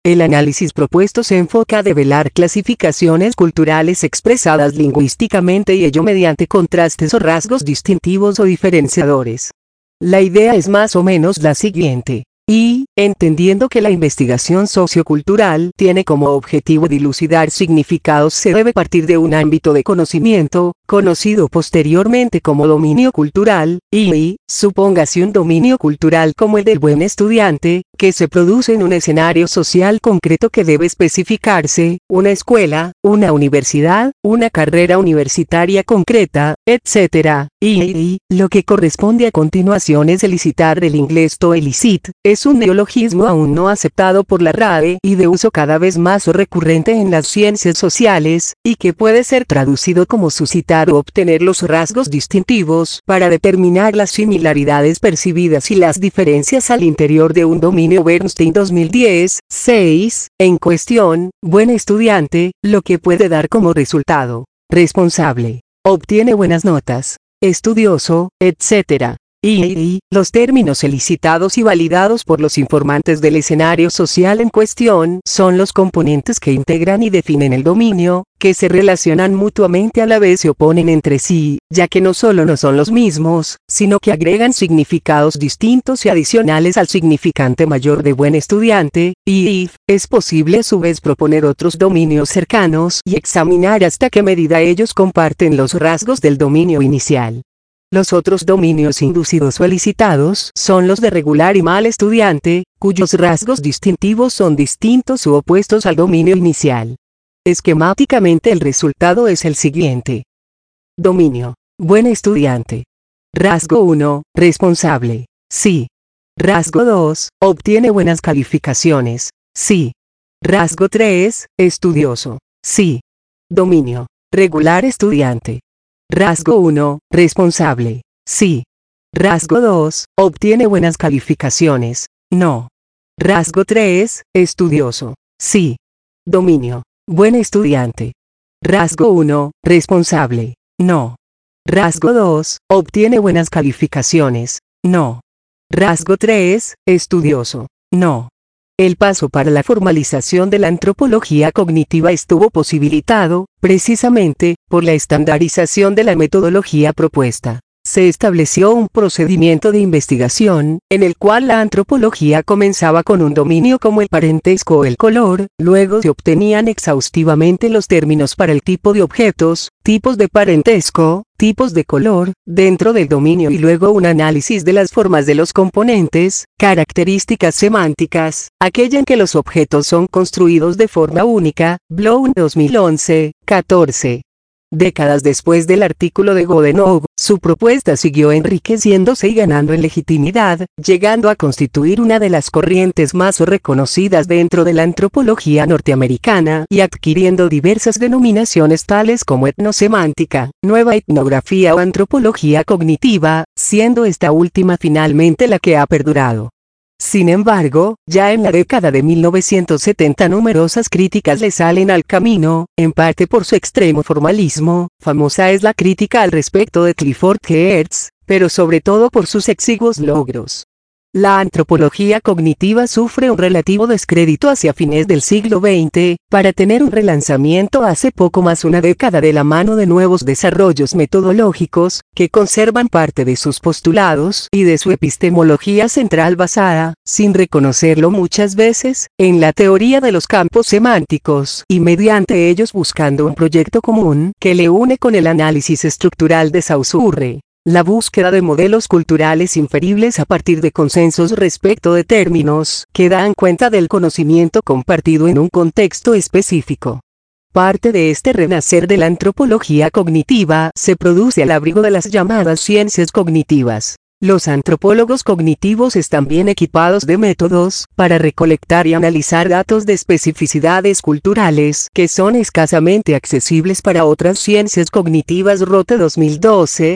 [SPEAKER 1] El análisis propuesto se enfoca a develar clasificaciones culturales expresadas lingüísticamente y ello mediante contrastes o rasgos distintivos o diferenciadores. La idea es más o menos la siguiente. Y, entendiendo que la investigación sociocultural tiene como objetivo dilucidar significados, se debe partir de un ámbito de conocimiento, conocido posteriormente como dominio cultural, y, supóngase un dominio cultural como el del buen estudiante, que se produce en un escenario social concreto que debe especificarse, una escuela, una universidad, una carrera universitaria concreta, etc. Y, lo que corresponde a continuación es elicitar del inglés to elicit, es un neologismo aún no aceptado por la RAE y de uso cada vez más recurrente en las ciencias sociales, y que puede ser traducido como suscitar o obtener los rasgos distintivos para determinar las similaridades percibidas y las diferencias al interior de un dominio. Bernstein 2010, 6, en cuestión, buen estudiante, lo que puede dar como resultado, responsable, obtiene buenas notas, estudioso, etc. Y, los términos elicitados y validados por los informantes del escenario social en cuestión son los componentes que integran y definen el dominio, que se relacionan mutuamente a la vez se oponen entre sí, ya que no solo no son los mismos, sino que agregan significados distintos y adicionales al significante mayor de buen estudiante, y es posible a su vez proponer otros dominios cercanos y examinar hasta qué medida ellos comparten los rasgos del dominio inicial. Los otros dominios inducidos o elicitados son los de regular y mal estudiante, cuyos rasgos distintivos son distintos u opuestos al dominio inicial. Esquemáticamente el resultado es el siguiente. Dominio. Buen estudiante. Rasgo 1. Responsable. Sí. Rasgo 2. Obtiene buenas calificaciones. Sí. Rasgo 3. Estudioso. Sí. Dominio. Regular estudiante. Rasgo 1. Responsable. Sí. Rasgo 2. Obtiene buenas calificaciones. No. Rasgo 3. Estudioso. Sí. Dominio. Buen estudiante. Rasgo 1. Responsable. No. Rasgo 2. Obtiene buenas calificaciones. No. Rasgo 3. Estudioso. No. El paso para la formalización de la antropología cognitiva estuvo posibilitado, precisamente, por la estandarización de la metodología propuesta. Se estableció un procedimiento de investigación, en el cual la antropología comenzaba con un dominio como el parentesco o el color, luego se obtenían exhaustivamente los términos para el tipo de objetos, tipos de parentesco, tipos de color, dentro del dominio y luego un análisis de las formas de los componentes, características semánticas, aquella en que los objetos son construidos de forma única, Blown 2011, 14. Décadas después del artículo de Godenhoug, su propuesta siguió enriqueciéndose y ganando en legitimidad, llegando a constituir una de las corrientes más reconocidas dentro de la antropología norteamericana y adquiriendo diversas denominaciones tales como etnosemántica, nueva etnografía o antropología cognitiva, siendo esta última finalmente la que ha perdurado. Sin embargo, ya en la década de 1970 numerosas críticas le salen al camino, en parte por su extremo formalismo, famosa es la crítica al respecto de Clifford Geertz, pero sobre todo por sus exiguos logros. La antropología cognitiva sufre un relativo descrédito hacia fines del siglo XX, para tener un relanzamiento hace poco más una década de la mano de nuevos desarrollos metodológicos, que conservan parte de sus postulados y de su epistemología central basada, sin reconocerlo muchas veces, en la teoría de los campos semánticos y mediante ellos buscando un proyecto común que le une con el análisis estructural de Saussure. La búsqueda de modelos culturales inferibles a partir de consensos respecto de términos que dan cuenta del conocimiento compartido en un contexto específico. Parte de este renacer de la antropología cognitiva se produce al abrigo de las llamadas ciencias cognitivas. Los antropólogos cognitivos están bien equipados de métodos para recolectar y analizar datos de especificidades culturales que son escasamente accesibles para otras ciencias cognitivas. Rote 2012,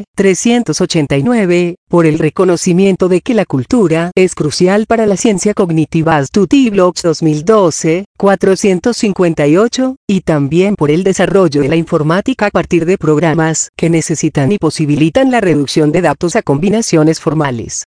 [SPEAKER 1] 389, por el reconocimiento de que la cultura es crucial para la ciencia cognitiva. Astuti Blogs 2012, 458, y también por el desarrollo de la informática a partir de programas que necesitan y posibilitan la reducción de datos a combinaciones formales.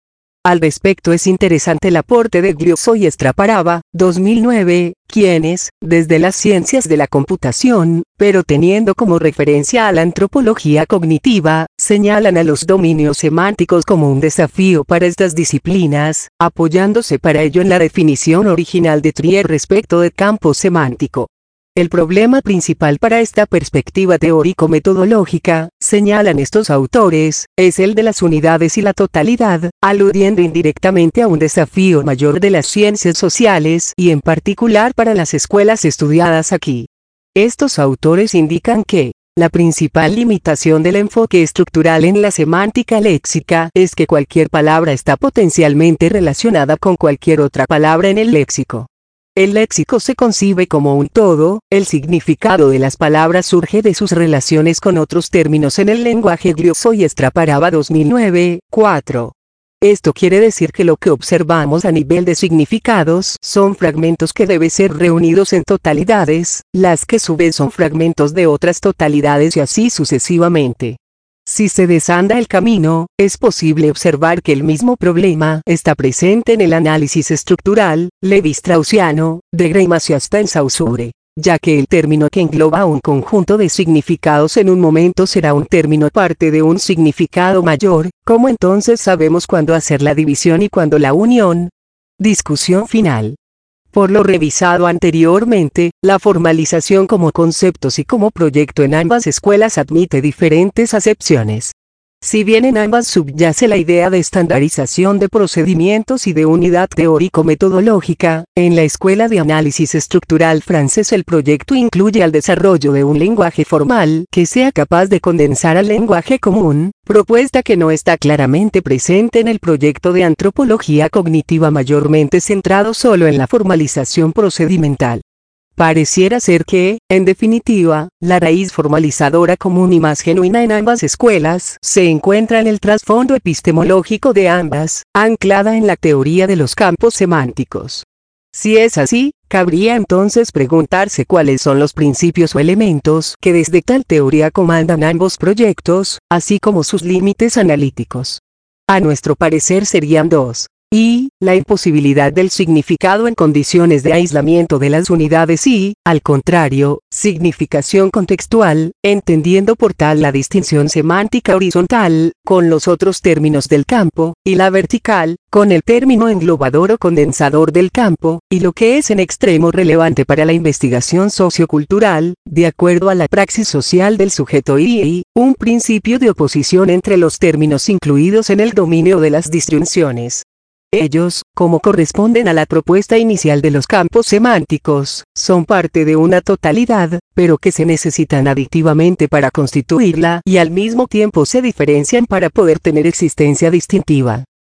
[SPEAKER 1] Al respecto es interesante el aporte de Glioso y Straparava, 2009, quienes, desde las ciencias de la computación, pero teniendo como referencia a la antropología cognitiva, señalan a los dominios semánticos como un desafío para estas disciplinas, apoyándose para ello en la definición original de Trier respecto del campo semántico. El problema principal para esta perspectiva teórico-metodológica, señalan estos autores, es el de las unidades y la totalidad, aludiendo indirectamente a un desafío mayor de las ciencias sociales y en particular para las escuelas estudiadas aquí. Estos autores indican que la principal limitación del enfoque estructural en la semántica léxica es que cualquier palabra está potencialmente relacionada con cualquier otra palabra en el léxico. El léxico se concibe como un todo, el significado de las palabras surge de sus relaciones con otros términos en el lenguaje. Glioso y Straparava 2009, 4. Esto quiere decir que lo que observamos a nivel de significados son fragmentos que deben ser reunidos en totalidades, las que a su vez son fragmentos de otras totalidades y así sucesivamente. Si se desanda el camino, es posible observar que el mismo problema está presente en el análisis estructural, Levi-Straussiano, de Greimas y hasta en Saussure, ya que el término que engloba un conjunto de significados en un momento será un término parte de un significado mayor. ¿Cómo entonces sabemos cuándo hacer la división y cuándo la unión? Discusión final. Por lo revisado anteriormente, la formalización como conceptos y como proyecto en ambas escuelas admite diferentes acepciones. Si bien en ambas subyace la idea de estandarización de procedimientos y de unidad teórico-metodológica, en la Escuela de Análisis Estructural francés el proyecto incluye al desarrollo de un lenguaje formal que sea capaz de condensar al lenguaje común, propuesta que no está claramente presente en el proyecto de antropología cognitiva mayormente centrado solo en la formalización procedimental. Pareciera ser que, en definitiva, la raíz formalizadora común y más genuina en ambas escuelas se encuentra en el trasfondo epistemológico de ambas, anclada en la teoría de los campos semánticos. Si es así, cabría entonces preguntarse cuáles son los principios o elementos que desde tal teoría comandan ambos proyectos, así como sus límites analíticos. A nuestro parecer serían dos. Y, la imposibilidad del significado en condiciones de aislamiento de las unidades y, al contrario, significación contextual, entendiendo por tal la distinción semántica horizontal, con los otros términos del campo, y la vertical, con el término englobador o condensador del campo, y lo que es en extremo relevante para la investigación sociocultural, de acuerdo a la praxis social del sujeto y, un principio de oposición entre los términos incluidos en el dominio de las disyunciones. Ellos, como corresponden a la propuesta inicial de los campos semánticos, son parte de una totalidad, pero que se necesitan aditivamente para constituirla y al mismo tiempo se diferencian para poder tener existencia distintiva.